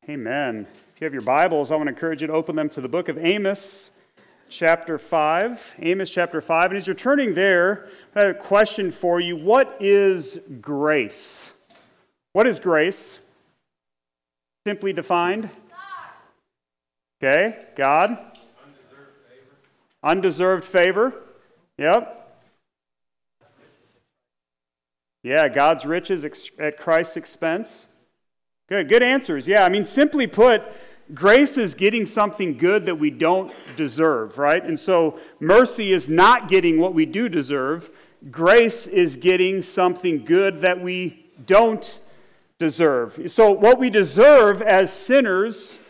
Amen. If you have your Bibles, I want to encourage you to open them to the book of Amos, chapter 5. Amos, chapter 5. And as you're turning there, I have a question for you. What is grace? What is grace? Simply defined? Okay, God. Undeserved favor. Yep. Yeah, God's riches at Christ's expense. Good answers. Yeah, I mean, simply put, grace is getting something good that we don't deserve, right? And so mercy is not getting what we do deserve. Grace is getting something good that we don't deserve. So what we deserve as sinners,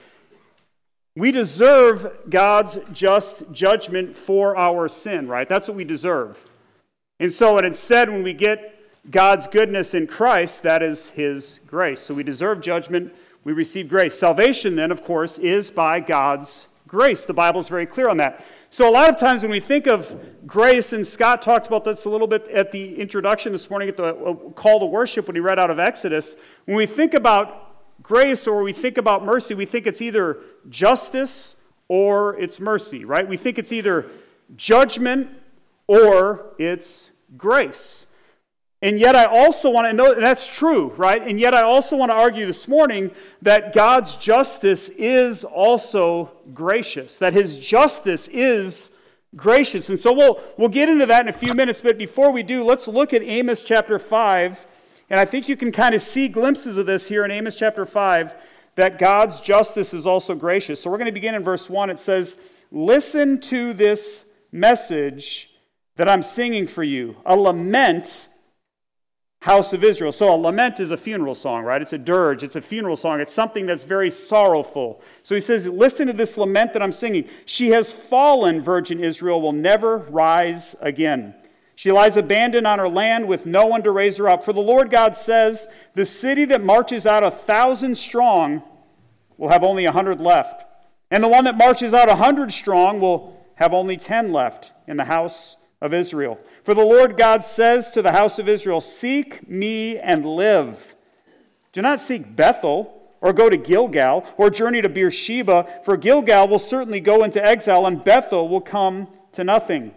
we deserve God's just judgment for our sin, right? That's what we deserve. And so instead, when we get God's goodness in Christ, that is His grace. So we deserve judgment, we receive grace. Salvation then, of course, is by God's grace. The Bible is very clear on that. So a lot of times when we think of grace, and Scott talked about this a little bit at the introduction this morning at the call to worship when he read out of Exodus, when we think about grace or we think about mercy, we think it's either justice or it's mercy, right? We think it's either judgment or it's grace. And yet I also want to know, and that's true, right? And yet I also want to argue this morning that God's justice is also gracious, that His justice is gracious. And so we'll get into that in a few minutes, but before we do, let's look at Amos chapter 5, and I think you can kind of see glimpses of this here in Amos chapter 5, that God's justice is also gracious. So we're going to begin in verse 1. It says, "Listen to this message that I'm singing for you, a lament, house of Israel." So a lament is a funeral song, right? It's a dirge. It's a funeral song. It's something that's very sorrowful. So he says, listen to this lament that I'm singing. "She has fallen, virgin Israel will never rise again. She lies abandoned on her land with no one to raise her up. For the Lord God says, the city that marches out 1,000 strong will have only 100 left. And the one that marches out 100 strong will have only 10 left in the house of Israel. For the Lord God says to the house of Israel, seek me and live. Do not seek Bethel, or go to Gilgal, or journey to Beersheba, for Gilgal will certainly go into exile, and Bethel will come to nothing.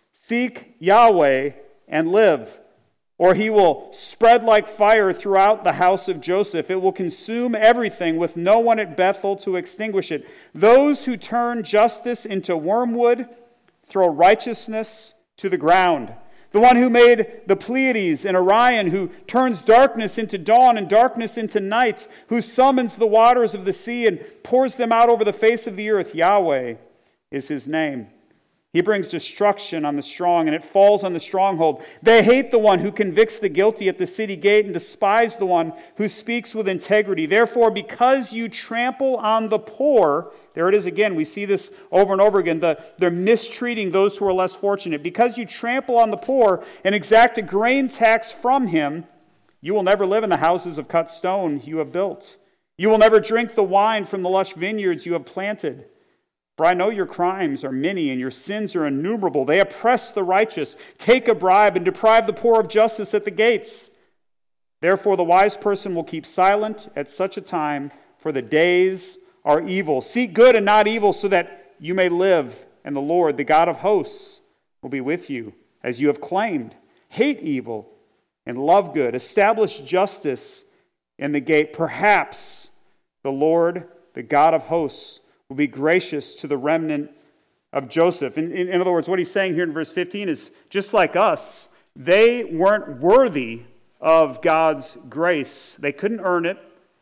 Seek Yahweh and live, or He will spread like fire throughout the house of Joseph. It will consume everything, with no one at Bethel to extinguish it. Those who turn justice into wormwood throw righteousness to the ground. The one who made the Pleiades and Orion, who turns darkness into dawn and darkness into night, who summons the waters of the sea and pours them out over the face of the earth. Yahweh is His name. He brings destruction on the strong, and it falls on the stronghold. They hate the one who convicts the guilty at the city gate and despise the one who speaks with integrity. Therefore, because you trample on the poor, there it is again, we see this over and over again, they're mistreating those who are less fortunate. Because you trample on the poor and exact a grain tax from him, you will never live in the houses of cut stone you have built. You will never drink the wine from the lush vineyards you have planted. For I know your crimes are many and your sins are innumerable. They oppress the righteous, take a bribe, and deprive the poor of justice at the gates. Therefore the wise person will keep silent at such a time, for the days are evil. Seek good and not evil, so that you may live, and the Lord, the God of hosts, will be with you, as you have claimed. Hate evil and love good. Establish justice in the gate. Perhaps the Lord, the God of hosts, will be gracious to the remnant of Joseph. In other words, what he's saying here in verse 15 is, just like us, they weren't worthy of God's grace. They couldn't earn it.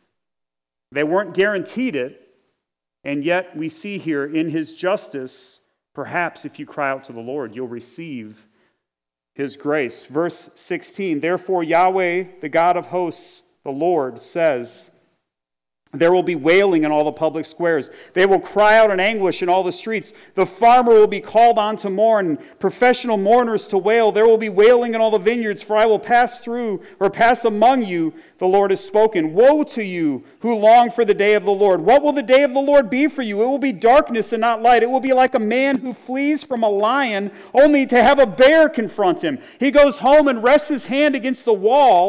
They weren't guaranteed it. And yet we see here in His justice, perhaps if you cry out to the Lord, you'll receive His grace. Verse 16, therefore Yahweh, the God of hosts, the Lord, says, there will be wailing in all the public squares. They will cry out in anguish in all the streets. The farmer will be called on to mourn, professional mourners to wail. There will be wailing in all the vineyards, for I will pass through or pass among you, the Lord has spoken. Woe to you who long for the day of the Lord. What will the day of the Lord be for you? It will be darkness and not light. It will be like a man who flees from a lion only to have a bear confront him. He goes home and rests his hand against the wall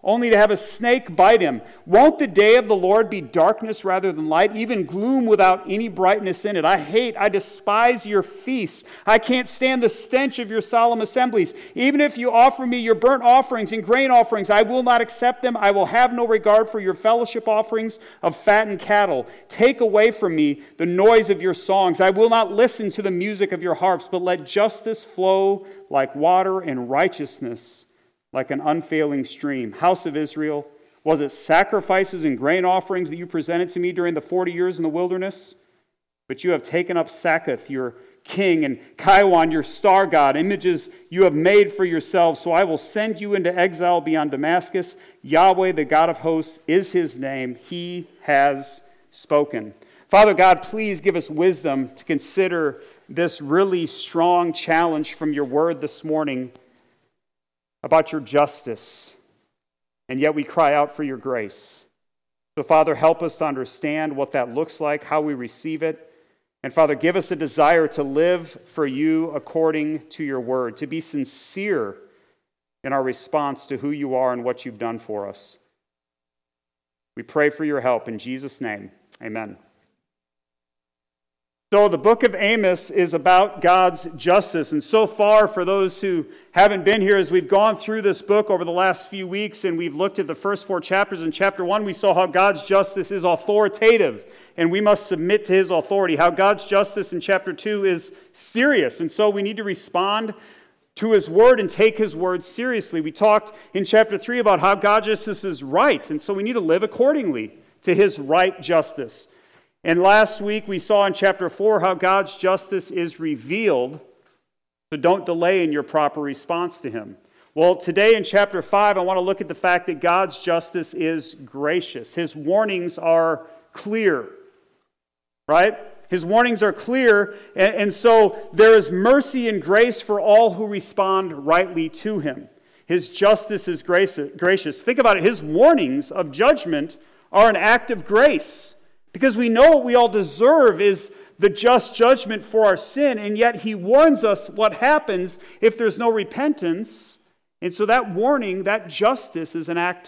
only to have a snake bite him. Won't the day of the Lord be darkness rather than light, even gloom without any brightness in it? I despise your feasts. I can't stand the stench of your solemn assemblies. Even if you offer me your burnt offerings and grain offerings, I will not accept them. I will have no regard for your fellowship offerings of fattened cattle. Take away from me the noise of your songs. I will not listen to the music of your harps, but let justice flow like water and righteousness like an unfailing stream. House of Israel, was it sacrifices and grain offerings that you presented to me during the 40 years in the wilderness? But you have taken up Sakkuth, your king, and Kaiwan, your star god, images you have made for yourselves. So I will send you into exile beyond Damascus. Yahweh, the God of hosts, is his name. He has spoken. Father God, please give us wisdom to consider this really strong challenge from your word this morning about your justice, and yet we cry out for your grace. So, Father, help us to understand what that looks like, how we receive it. And, Father, give us a desire to live for you according to your word, to be sincere in our response to who you are and what you've done for us. We pray for your help in Jesus' name. Amen. So the book of Amos is about God's justice. And so far, for those who haven't been here, as we've gone through this book over the last few weeks and we've looked at the first 4 chapters, in chapter 1 we saw how God's justice is authoritative and we must submit to his authority. How God's justice in chapter 2 is serious, and so we need to respond to his word and take his word seriously. We talked in chapter 3 about how God's justice is right, and so we need to live accordingly to his right justice. And last week we saw in chapter 4 how God's justice is revealed, so don't delay in your proper response to him. Well, today in chapter 5 I want to look at the fact that God's justice is gracious. His warnings are clear, right? His warnings are clear, and so there is mercy and grace for all who respond rightly to him. His justice is gracious. Think about it. His warnings of judgment are an act of grace, because we know what we all deserve is the just judgment for our sin, and yet he warns us what happens if there's no repentance. And so that warning, that justice, is an act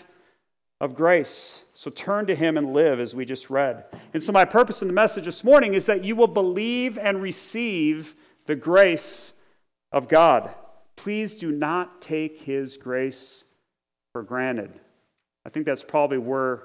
of grace. So turn to him and live, as we just read. And so my purpose in the message this morning is that you will believe and receive the grace of God. Please do not take his grace for granted. I think that's probably where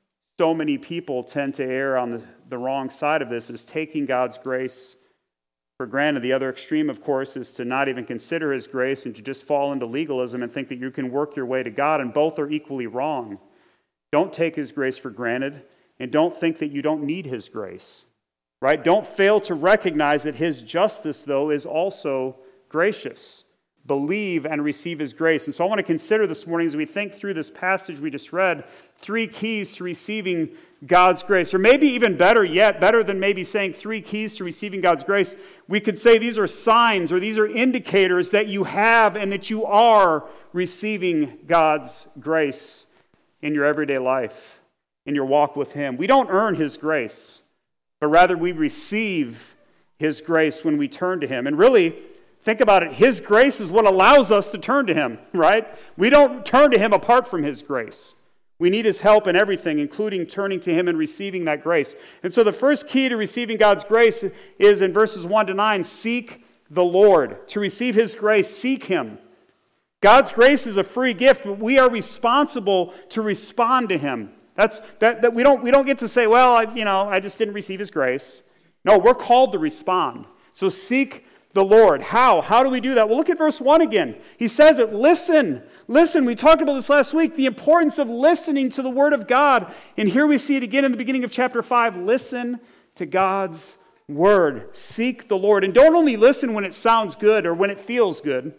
so many people tend to err on the wrong side of this, is taking God's grace for granted. The other extreme, of course, is to not even consider his grace and to just fall into legalism and think that you can work your way to God, and both are equally wrong. Don't take his grace for granted, and don't think that you don't need his grace, right? Don't fail to recognize that his justice, though, is also gracious. Believe and receive his grace. And so I want to consider this morning, as we think through this passage we just read, 3 keys to receiving God's grace. Or maybe even better yet, better than maybe saying 3 keys to receiving God's grace, we could say these are signs or these are indicators that you have and that you are receiving God's grace in your everyday life, in your walk with him. We don't earn his grace, but rather we receive his grace when we turn to him. And really, think about it. His grace is what allows us to turn to him, right? We don't turn to him apart from his grace. We need his help in everything, including turning to him and receiving that grace. And so the first key to receiving God's grace is in verses 1 to 9, seek the Lord. To receive his grace, seek him. God's grace is a free gift, but we are responsible to respond to him. That we don't get to say, well, I just didn't receive his grace. No, we're called to respond. So seek the Lord. How? How do we do that? Well, look at verse 1 again. He says it, listen. Listen. We talked about this last week, the importance of listening to the word of God. And here we see it again in the beginning of chapter 5. Listen to God's word. Seek the Lord. And don't only listen when it sounds good or when it feels good.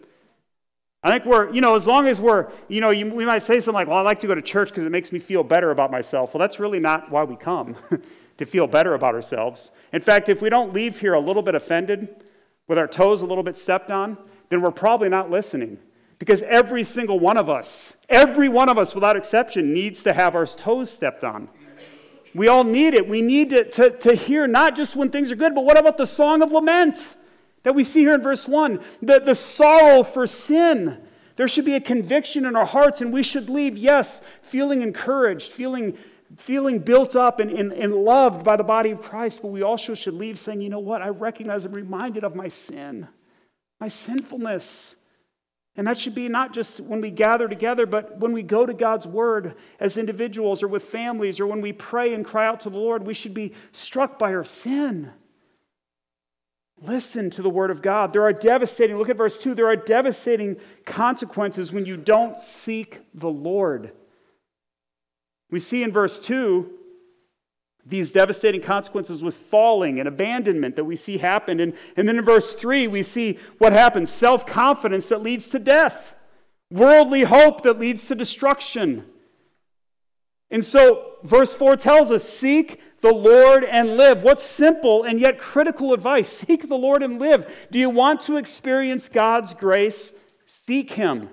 I think as long as we might say something like, well, I like to go to church because it makes me feel better about myself. Well, that's really not why we come, to feel better about ourselves. In fact, if we don't leave here a little bit offended, with our toes a little bit stepped on, then we're probably not listening. Because every single one of us without exception, needs to have our toes stepped on. We all need it. We need to hear not just when things are good, but what about the song of lament that we see here in verse 1? The sorrow for sin, There should be a conviction in our hearts, and we should leave, yes, feeling encouraged, feeling built up and loved by the body of Christ, but we also should leave saying, you know what, I recognize I'm reminded of my sin, my sinfulness. And that should be not just when we gather together, but when we go to God's Word as individuals or with families, or when we pray and cry out to the Lord, we should be struck by our sin. Listen to the Word of God. There are devastating, look at verse 2, there are devastating consequences when you don't seek the Lord. We see in verse 2 these devastating consequences with falling and abandonment that we see happen. And then in verse 3, we see what happens. Self-confidence that leads to death. Worldly hope that leads to destruction. And so verse 4 tells us, seek the Lord and live. What's simple and yet critical advice? Seek the Lord and live. Do you want to experience God's grace? Seek Him.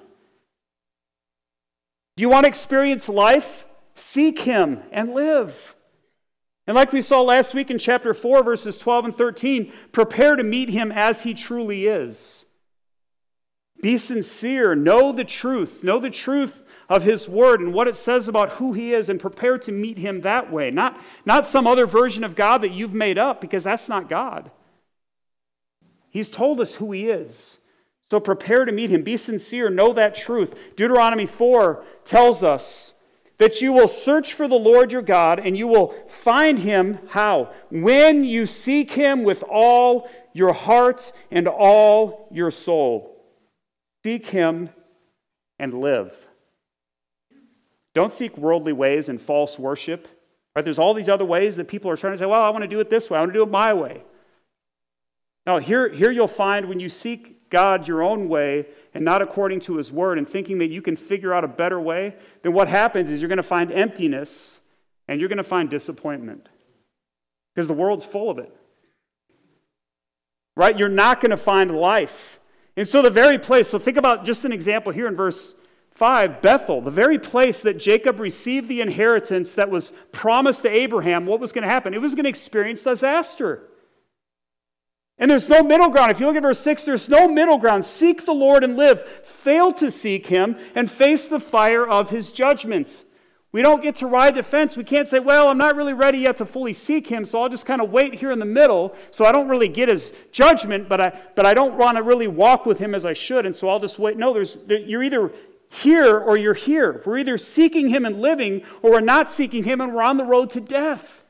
Do you want to experience life? Seek Him and live. And like we saw last week in chapter 4, verses 12 and 13, prepare to meet Him as He truly is. Be sincere. Know the truth. Know the truth of His Word and what it says about who He is, and prepare to meet Him that way. Not some other version of God that you've made up, because that's not God. He's told us who He is. So prepare to meet Him. Be sincere. Know that truth. Deuteronomy 4 tells us that you will search for the Lord your God, and you will find Him, how? When you seek Him with all your heart and all your soul. Seek Him and live. Don't seek worldly ways and false worship. Right? There's all these other ways that people are trying to say, well, I want to do it this way. I want to do it my way. Now, here you'll find when you seek God your own way and not according to His Word, and thinking that you can figure out a better way, then what happens is you're going to find emptiness and you're going to find disappointment, because the world's full of it. Right? You're not going to find life. And so the very place, so think about just an example here in verse 5, Bethel, the very place that Jacob received the inheritance that was promised to Abraham, what was going to happen? It was going to experience disaster. And there's no middle ground. If you look at verse 6, there's no middle ground. Seek the Lord and live. Fail to seek Him and face the fire of His judgment. We don't get to ride the fence. We can't say, well, I'm not really ready yet to fully seek Him, so I'll just kind of wait here in the middle, so I don't really get His judgment, but I don't want to really walk with Him as I should, and so I'll just wait. No, you're either here or you're here. We're either seeking Him and living, or we're not seeking Him and we're on the road to death.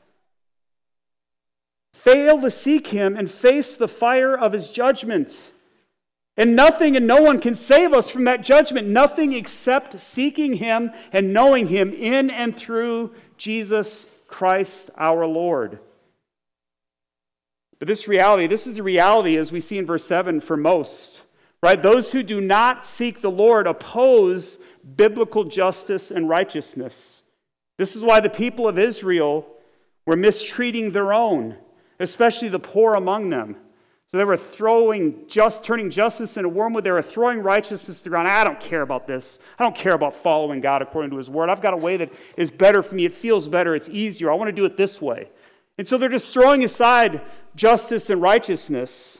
Fail to seek Him and face the fire of His judgment. And nothing and no one can save us from that judgment. Nothing except seeking Him and knowing Him in and through Jesus Christ our Lord. But this is the reality as we see in verse 7 for most. Right? Those who do not seek the Lord oppose biblical justice and righteousness. This is why the people of Israel were mistreating their own, especially the poor among them. So they were turning justice into wormwood. They were throwing righteousness to the ground. I don't care about this. I don't care about following God according to His Word. I've got a way that is better for me. It feels better. It's easier. I want to do it this way. And so they're just throwing aside justice and righteousness.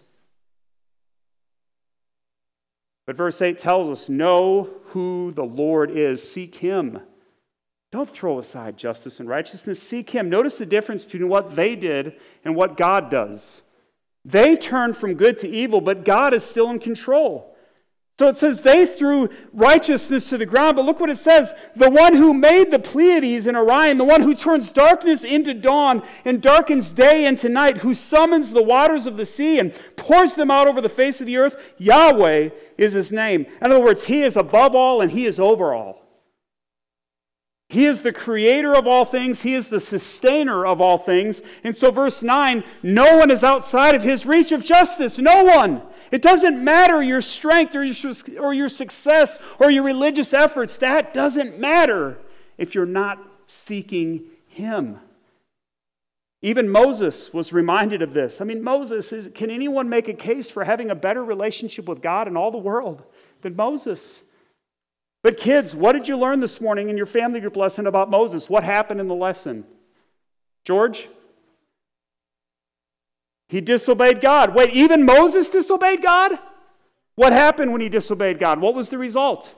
But verse 8 tells us, know who the Lord is. Seek Him. Don't throw aside justice and righteousness. Seek Him. Notice the difference between what they did and what God does. They turned from good to evil, but God is still in control. So it says they threw righteousness to the ground, but look what it says. The one who made the Pleiades and Orion, the one who turns darkness into dawn and darkens day into night, who summons the waters of the sea and pours them out over the face of the earth, Yahweh is His name. In other words, He is above all and He is over all. He is the creator of all things. He is the sustainer of all things. And so verse 9, no one is outside of His reach of justice. No one. It doesn't matter your strength or your success or your religious efforts. That doesn't matter if you're not seeking Him. Even Moses was reminded of this. I mean, can anyone make a case for having a better relationship with God in all the world than Moses? But kids, what did you learn this morning in your family group lesson about Moses? What happened in the lesson? George? He disobeyed God. Wait, even Moses disobeyed God? What happened when he disobeyed God? What was the result?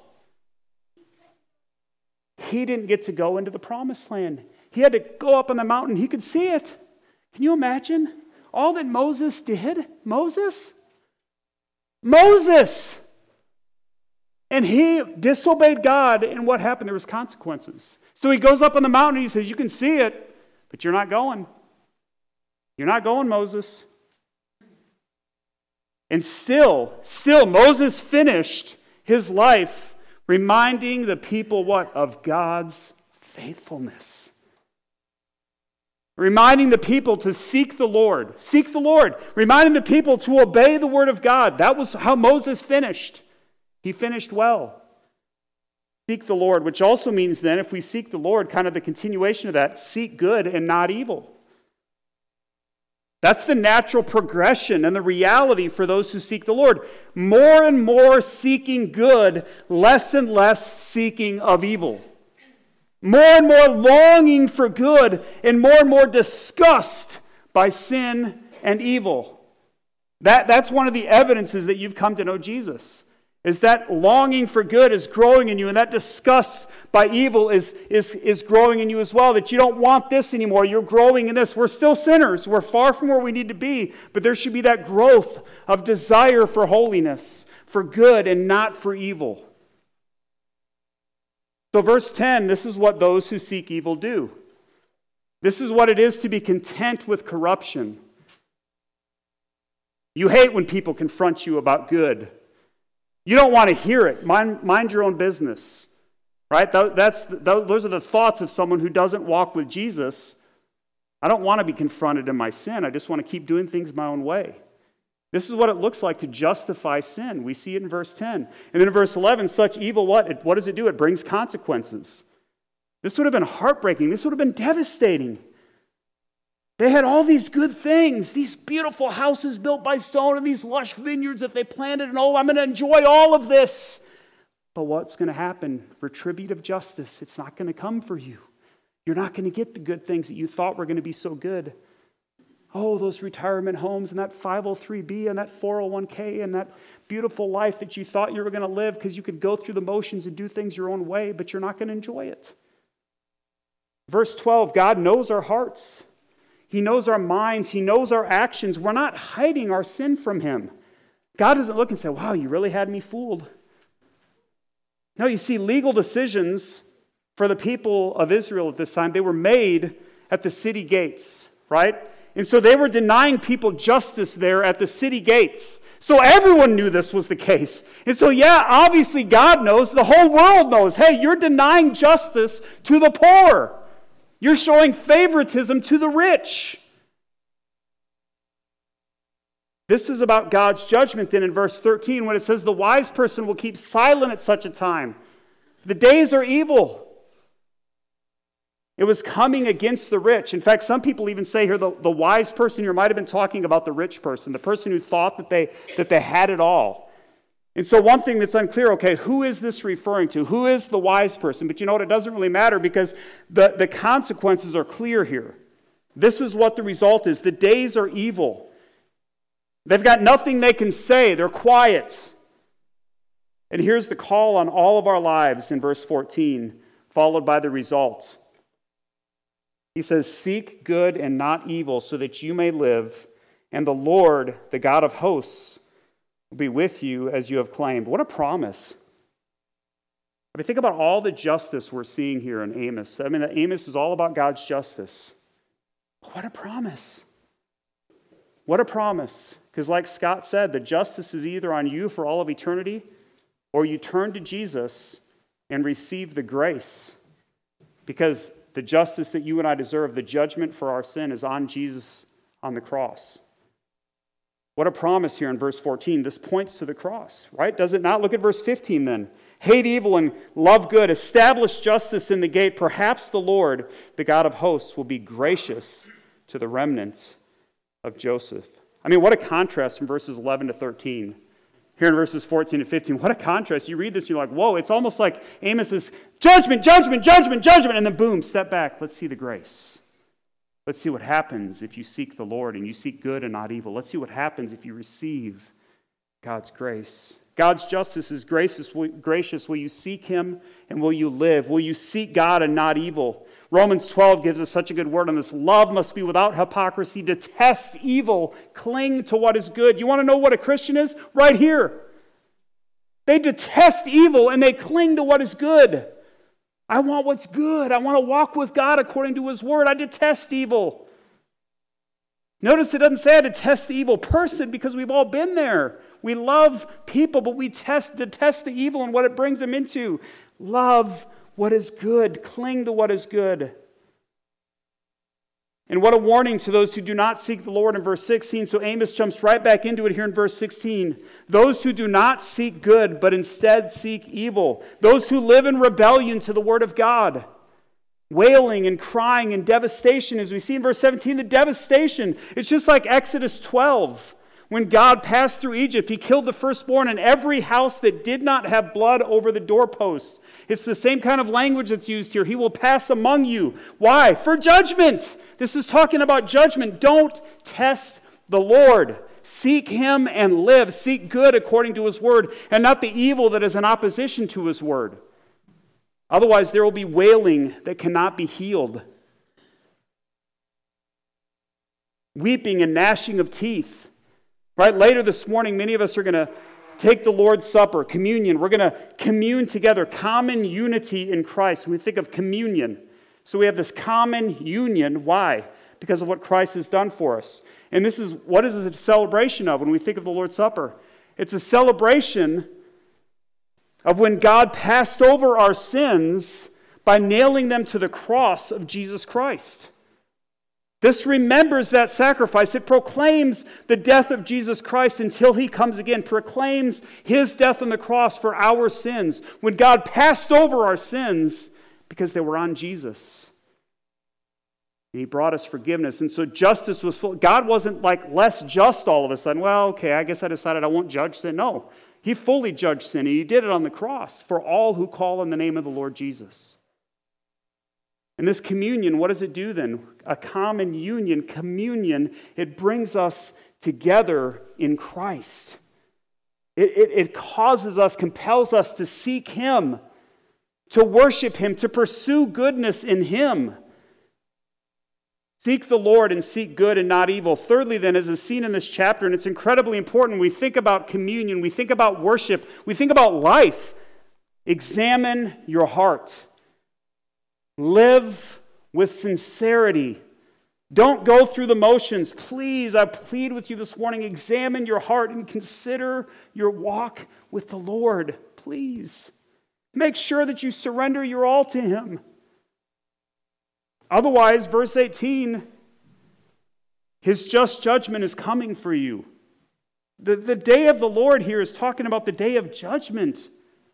He didn't get to go into the promised land. He had to go up on the mountain. He could see it. Can you imagine all that Moses did? Moses! And he disobeyed God, and what happened? There was consequences. So he goes up on the mountain and he says, you can see it, but you're not going. You're not going, Moses. And still, Moses finished his life reminding the people what? Of God's faithfulness. Reminding the people to seek the Lord. Seek the Lord. Reminding the people to obey the word of God. That was how Moses finished. He finished well. Seek the Lord, which also means then, if we seek the Lord, kind of the continuation of that, seek good and not evil. That's the natural progression and the reality for those who seek the Lord. More and more seeking good, less and less seeking of evil. More and more longing for good, and more disgust by sin and evil. That's one of the evidences that you've come to know Jesus. Is that longing for good is growing in you, and that disgust by evil is growing in you as well, that you don't want this anymore, you're growing in this. We're still sinners, we're far from where we need to be, but there should be that growth of desire for holiness, for good and not for evil. So verse 10, this is what those who seek evil do. This is what it is to be content with corruption. You hate when people confront you about good. You don't want to hear it. Mind your own business. Right? Those are the thoughts of someone who doesn't walk with Jesus. I don't want to be confronted in my sin. I just want to keep doing things my own way. This is what it looks like to justify sin. We see it in verse 10. And then in verse 11, such evil, what does it do? It brings consequences. This would have been heartbreaking. This would have been devastating. They had all these good things, these beautiful houses built by stone and these lush vineyards that they planted, and I'm going to enjoy all of this. But what's going to happen? Retributive justice. It's not going to come for you. You're not going to get the good things that you thought were going to be so good. Oh, those retirement homes and that 503B and that 401k and that beautiful life that you thought you were going to live because you could go through the motions and do things your own way, but you're not going to enjoy it. Verse 12, God knows our hearts. He knows our minds. He knows our actions. We're not hiding our sin from him. God doesn't look and say, wow, you really had me fooled. No, you see, legal decisions for the people of Israel at this time, they were made at the city gates, right? And so they were denying people justice there at the city gates. So everyone knew this was the case. And so, yeah, obviously God knows, the whole world knows, hey, you're denying justice to the poor. You're showing favoritism to the rich. This is about God's judgment then in verse 13 when it says the wise person will keep silent at such a time. The days are evil. It was coming against the rich. In fact, some people even say here the wise person here might have been talking about the rich person, the person who thought that they had it all. And so one thing that's unclear, okay, who is this referring to? Who is the wise person? But you know what? It doesn't really matter because the consequences are clear here. This is what the result is. The days are evil. They've got nothing they can say. They're quiet. And here's the call on all of our lives in verse 14, followed by the result. He says, seek good and not evil so that you may live, and the Lord, the God of hosts, will be with you as you have claimed. What a promise. I mean, think about all the justice we're seeing here in Amos. I mean, Amos is all about God's justice. What a promise. What a promise. Because like Scott said, the justice is either on you for all of eternity, or you turn to Jesus and receive the grace. Because the justice that you and I deserve, the judgment for our sin, is on Jesus on the cross. What a promise here in verse 14. This points to the cross, right? Does it not? Look at verse 15 then. Hate evil and love good. Establish justice in the gate. Perhaps the Lord, the God of hosts, will be gracious to the remnant of Joseph. I mean, what a contrast from verses 11 to 13. Here in verses 14 to 15, what a contrast. You read this and you're like, whoa, it's almost like Amos is judgment, judgment, judgment, judgment, and then boom, step back. Let's see the grace. Let's see what happens if you seek the Lord and you seek good and not evil. Let's see what happens if you receive God's grace God's justice is gracious. Will you seek him and will you live? Will you seek God and not evil? Romans 12 gives us such a good word on this. Love must be without hypocrisy. Detest evil. Cling to what is good. You want to know what a Christian is? Right here. They detest evil and they cling to what is good. I want what's good. I want to walk with God according to his word. I detest evil. Notice it doesn't say I detest the evil person because we've all been there. We love people, but we detest the evil and what it brings them into. Love what is good. Cling to what is good. And what a warning to those who do not seek the Lord in verse 16. So Amos jumps right back into it here in verse 16. Those who do not seek good, but instead seek evil. Those who live in rebellion to the word of God. Wailing and crying and devastation. As we see in verse 17, the devastation. It's just like Exodus 12. When God passed through Egypt, he killed the firstborn in every house that did not have blood over the doorposts. It's the same kind of language that's used here. He will pass among you. Why? For judgment. This is talking about judgment. Don't test the Lord. Seek him and live. Seek good according to his word, and not the evil that is in opposition to his word. Otherwise, there will be wailing that cannot be healed. Weeping and gnashing of teeth. Right? Later this morning, many of us are going to take the Lord's Supper, communion. We're going to commune together, common unity in Christ. We think of communion. So we have this common union. Why? Because of what Christ has done for us. And this is, what is it a celebration of when we think of the Lord's Supper? It's a celebration of when God passed over our sins by nailing them to the cross of Jesus Christ. This remembers that sacrifice. It proclaims the death of Jesus Christ until he comes again. Proclaims his death on the cross for our sins. When God passed over our sins because they were on Jesus. And he brought us forgiveness. And so justice was full. God wasn't like less just all of a sudden. Well, okay, I guess I decided I won't judge sin. No, he fully judged sin. And he did it on the cross for all who call on the name of the Lord Jesus. And this communion, what does it do then? A common union, communion, it brings us together in Christ. It causes us, compels us to seek him, to worship him, to pursue goodness in him. Seek the Lord and seek good and not evil. Thirdly then, as is seen in this chapter, and it's incredibly important, we think about communion, we think about worship, we think about life. Examine your heart. Live with sincerity. Don't go through the motions. Please, I plead with you this morning, examine your heart and consider your walk with the Lord. Please. Make sure that you surrender your all to him. Otherwise, verse 18, his just judgment is coming for you. The day of the Lord here is talking about the day of judgment.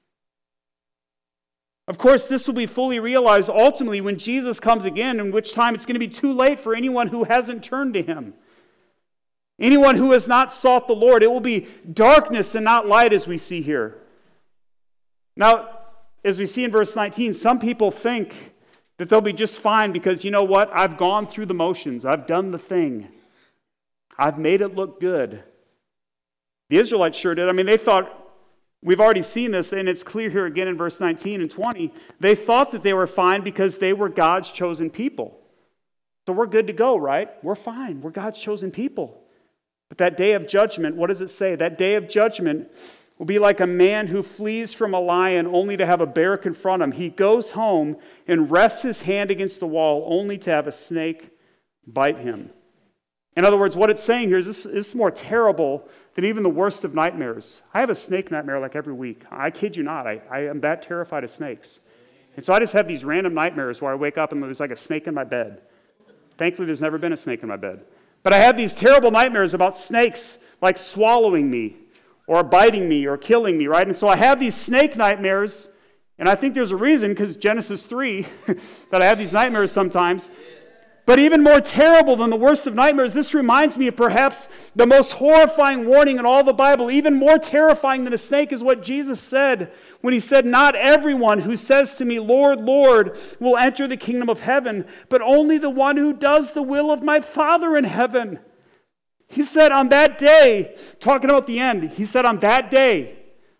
Of course, this will be fully realized ultimately when Jesus comes again, in which time it's going to be too late for anyone who hasn't turned to him. Anyone who has not sought the Lord. It will be darkness and not light, as we see here. Now, as we see in verse 19, some people think that they'll be just fine because, you know what, I've gone through the motions. I've done the thing. I've made it look good. The Israelites sure did. I mean, they thought, we've already seen this, and it's clear here again in verse 19 and 20. They thought that they were fine because they were God's chosen people. So we're good to go, right? We're fine. We're God's chosen people. But that day of judgment, what does it say? That day of judgment will be like a man who flees from a lion only to have a bear confront him. He goes home and rests his hand against the wall only to have a snake bite him. In other words, what it's saying here is this is more terrible than even the worst of nightmares. I have a snake nightmare like every week. I kid you not. I am that terrified of snakes. And so I just have these random nightmares where I wake up and there's like a snake in my bed. Thankfully, there's never been a snake in my bed. But I have these terrible nightmares about snakes like swallowing me or biting me or killing me, right? And so I have these snake nightmares, and I think there's a reason, because Genesis 3, that I have these nightmares sometimes. But even more terrible than the worst of nightmares, this reminds me of perhaps the most horrifying warning in all the Bible. Even more terrifying than a snake is what Jesus said when he said, "Not everyone who says to me, 'Lord, Lord,' will enter the kingdom of heaven, but only the one who does the will of my Father in heaven." He said on that day, talking about the end, he said on that day,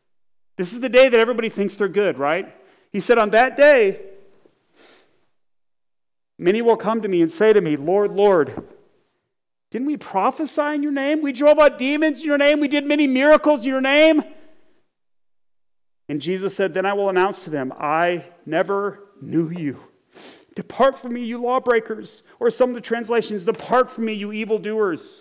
This is the day that everybody thinks they're good, right? He said, on that day, many will come to me and say to me, Lord, Lord, didn't we prophesy in your name? We drove out demons in your name. We did many miracles in your name. And Jesus said, then I will announce to them, I never knew you. Depart from me, you lawbreakers. Or some of the translations, depart from me, you evildoers.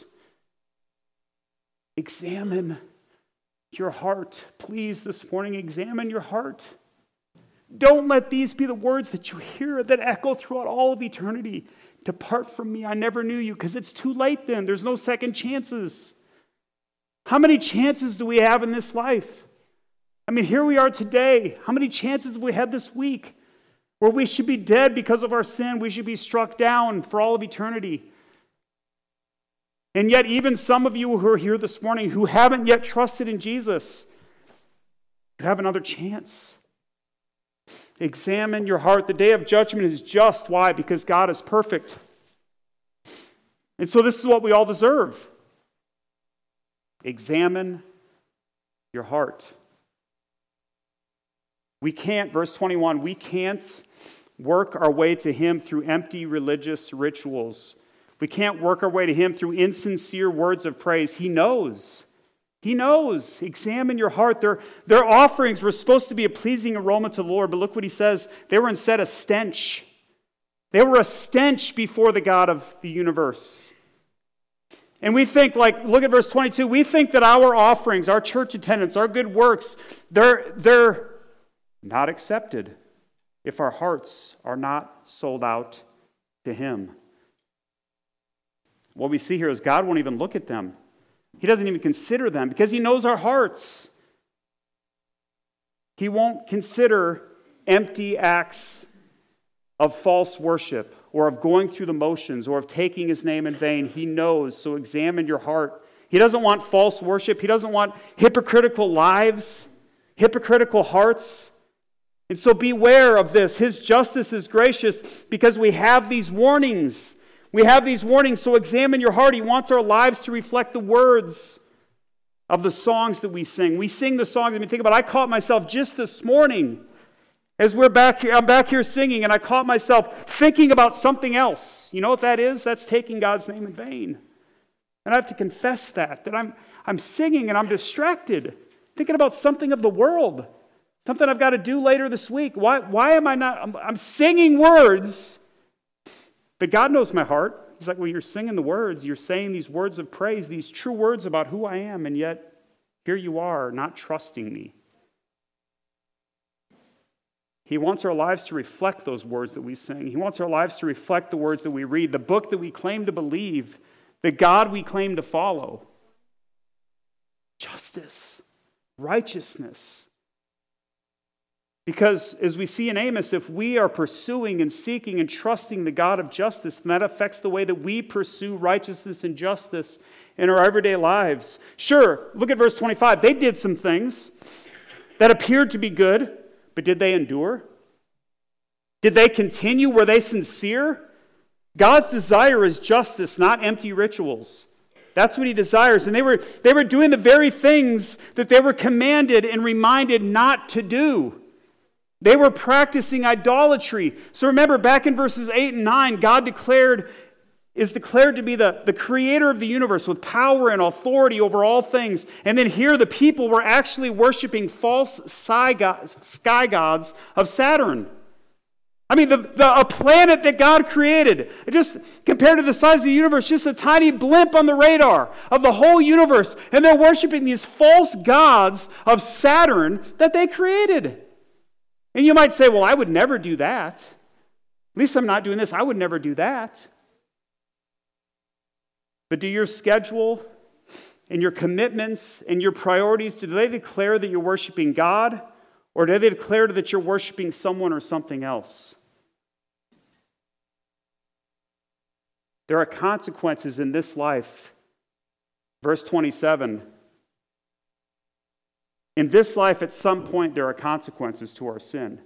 Examine your heart. Please, this morning, examine your heart. Don't let these be the words that you hear that echo throughout all of eternity. Depart from me, I never knew you, because it's too late then. There's no second chances. How many chances do we have in this life? I mean, here we are today. How many chances have we had this week where we should be dead because of our sin? We should be struck down for all of eternity. And yet, even some of you who are here this morning who haven't yet trusted in Jesus, you have another chance. Examine your heart. The day of judgment is just. Why? Because God is perfect. And so this is what we all deserve. Examine your heart. We can't, verse 21, we can't work our way to Him through empty religious rituals. We can't work our way to Him through insincere words of praise. He knows. He knows. Examine your heart. Their offerings were supposed to be a pleasing aroma to the Lord, but look what He says. They were instead a stench. They were a stench before the God of the universe. And we think, look at verse 22. We think that our offerings, our church attendance, our good works, they're not accepted if our hearts are not sold out to Him. What we see here is God won't even look at them. He doesn't even consider them because He knows our hearts. He won't consider empty acts of false worship or of going through the motions or of taking His name in vain. He knows, so examine your heart. He doesn't want false worship. He doesn't want hypocritical lives, hypocritical hearts. And so beware of this. His justice is gracious because we have these warnings. We have these warnings, so examine your heart. He wants our lives to reflect the words of the songs that we sing. We sing the songs. I mean, think about it. I caught myself just this morning as I'm back here singing, and I caught myself thinking about something else. You know what that is? That's taking God's name in vain. And I have to confess that I'm singing and I'm distracted, thinking about something of the world, something I've got to do later this week. Why am I not? I'm singing words. But God knows my heart. He's like, well, you're singing the words. You're saying these words of praise, these true words about who I am, and yet here you are not trusting me. He wants our lives to reflect those words that we sing. He wants our lives to reflect the words that we read, the book that we claim to believe, the God we claim to follow. Justice, righteousness. Because as we see in Amos, if we are pursuing and seeking and trusting the God of justice, then that affects the way that we pursue righteousness and justice in our everyday lives. Sure, look at verse 25. They did some things that appeared to be good, but did they endure? Did they continue? Were they sincere? God's desire is justice, not empty rituals. That's what He desires. And they were doing the very things that they were commanded and reminded not to do. They were practicing idolatry. So remember, back in verses 8 and 9, God is declared to be the creator of the universe with power and authority over all things. And then here the people were actually worshiping false sky gods of Saturn. I mean, a planet that God created, just compared to the size of the universe, just a tiny blimp on the radar of the whole universe. And they're worshiping these false gods of Saturn that they created. And you might say, well, I would never do that. At least I'm not doing this. I would never do that. But do your schedule and your commitments and your priorities, do they declare that you're worshiping God? Or do they declare that you're worshiping someone or something else? There are consequences in this life. Verse 27. In this life, at some point, there are consequences to our sin.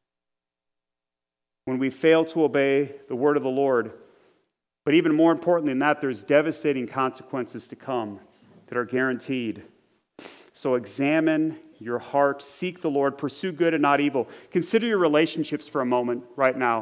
When we fail to obey the word of the Lord. But even more importantly than that, there's devastating consequences to come that are guaranteed. So examine your heart. Seek the Lord. Pursue good and not evil. Consider your relationships for a moment right now.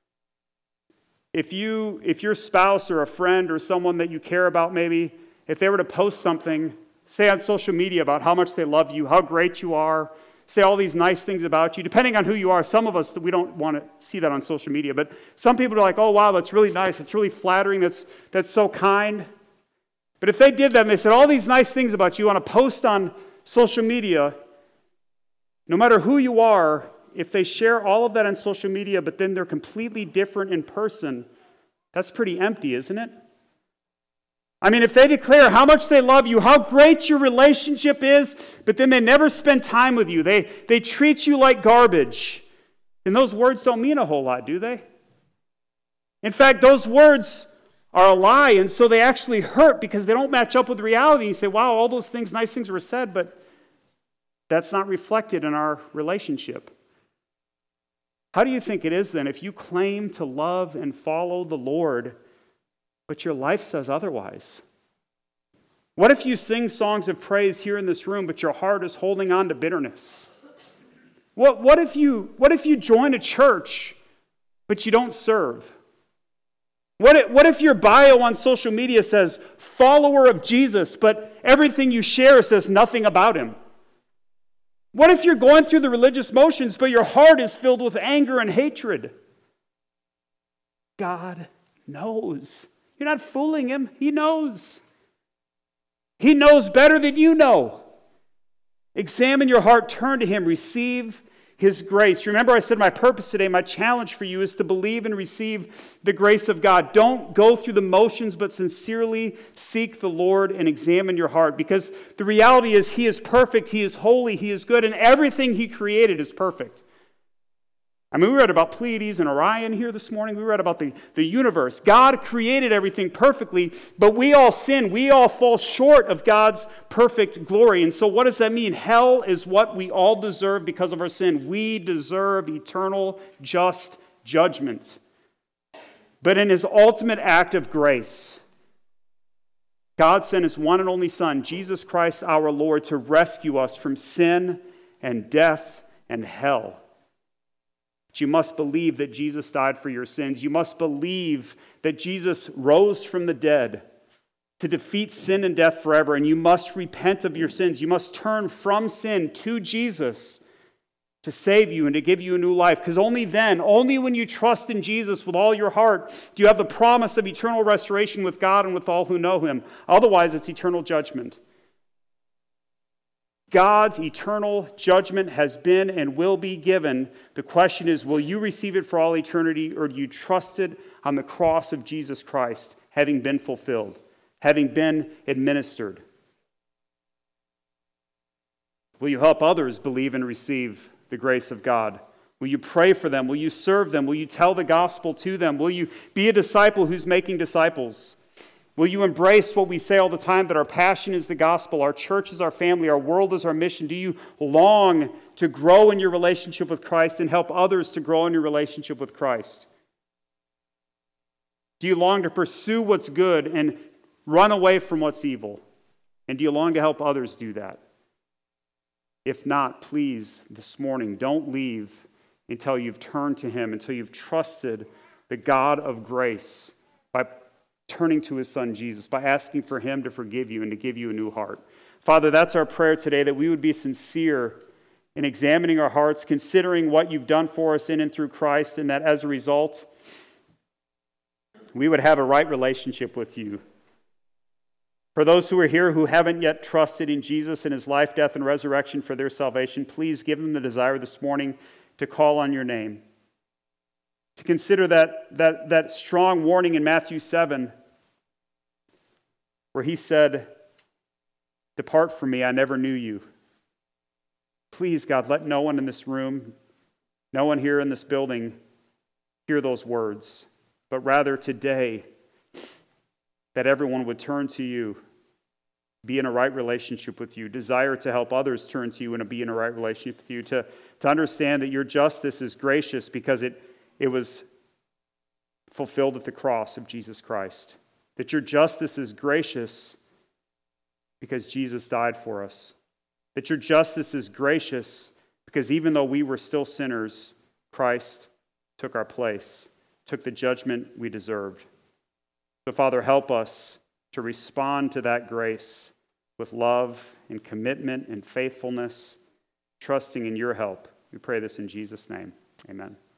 If your spouse or a friend or someone that you care about maybe, if they were to post something, say on social media about how much they love you, how great you are, say all these nice things about you, depending on who you are. Some of us, we don't want to see that on social media, but some people are like, oh, wow, that's really nice. It's really flattering. That's so kind. But if they did that and they said all these nice things about you on a post on social media, no matter who you are, if they share all of that on social media, but then they're completely different in person, that's pretty empty, isn't it? I mean, if they declare how much they love you, how great your relationship is, but then they never spend time with you, they treat you like garbage, then those words don't mean a whole lot, do they? In fact, those words are a lie, and so they actually hurt because they don't match up with reality. You say, wow, all those things, nice things were said, but that's not reflected in our relationship. How do you think it is then if you claim to love and follow the Lord, but your life says otherwise? What if you sing songs of praise here in this room, but your heart is holding on to bitterness? What if you join a church, but you don't serve? What if your bio on social media says follower of Jesus, but everything you share says nothing about him? What if you're going through the religious motions, but your heart is filled with anger and hatred? God knows. You're not fooling him. He knows. He knows better than you know. Examine your heart, turn to him, receive his grace. Remember, I said my purpose today, my challenge for you is to believe and receive the grace of God. Don't go through the motions, but sincerely seek the Lord and examine your heart. Because the reality is he is perfect, he is holy, he is good, and everything he created is perfect. I mean, we read about Pleiades and Orion here this morning. We read about the universe. God created everything perfectly, but we all sin. We all fall short of God's perfect glory. And so what does that mean? Hell is what we all deserve because of our sin. We deserve eternal, just judgment. But in his ultimate act of grace, God sent his one and only Son, Jesus Christ our Lord, to rescue us from sin and death and hell. You must believe that Jesus died for your sins. You must believe that Jesus rose from the dead to defeat sin and death forever. And you must repent of your sins. You must turn from sin to Jesus to save you and to give you a new life. Because only then, only when you trust in Jesus with all your heart, do you have the promise of eternal restoration with God and with all who know him. Otherwise, it's eternal judgment. God's eternal judgment has been and will be given. The question is, will you receive it for all eternity, or do you trust it on the cross of Jesus Christ, having been fulfilled, having been administered? Will you help others believe and receive the grace of God? Will you pray for them? Will you serve them? Will you tell the gospel to them? Will you be a disciple who's making disciples? Will you embrace what we say all the time, that our passion is the gospel, our church is our family, our world is our mission? Do you long to grow in your relationship with Christ and help others to grow in your relationship with Christ? Do you long to pursue what's good and run away from what's evil? And do you long to help others do that? If not, please, this morning, don't leave until you've turned to him, until you've trusted the God of grace by turning to his Son Jesus, by asking for him to forgive you and to give you a new heart. Father, that's our prayer today, that we would be sincere in examining our hearts, considering what you've done for us in and through Christ, and that as a result, we would have a right relationship with you. For those who are here who haven't yet trusted in Jesus and his life, death, and resurrection for their salvation, please give them the desire this morning to call on your name. To consider that strong warning in Matthew 7, where he said, "Depart from me, I never knew you." Please, God, let no one in this room, no one here in this building, hear those words, but rather today, that everyone would turn to you, be in a right relationship with you, desire to help others turn to you and be in a right relationship with you, to understand that your justice is gracious because it was fulfilled at the cross of Jesus Christ. That your justice is gracious because Jesus died for us. that your justice is gracious because even though we were still sinners, Christ took our place, took the judgment we deserved. So, Father, help us to respond to that grace with love and commitment and faithfulness, trusting in your help. We pray this in Jesus' name. Amen.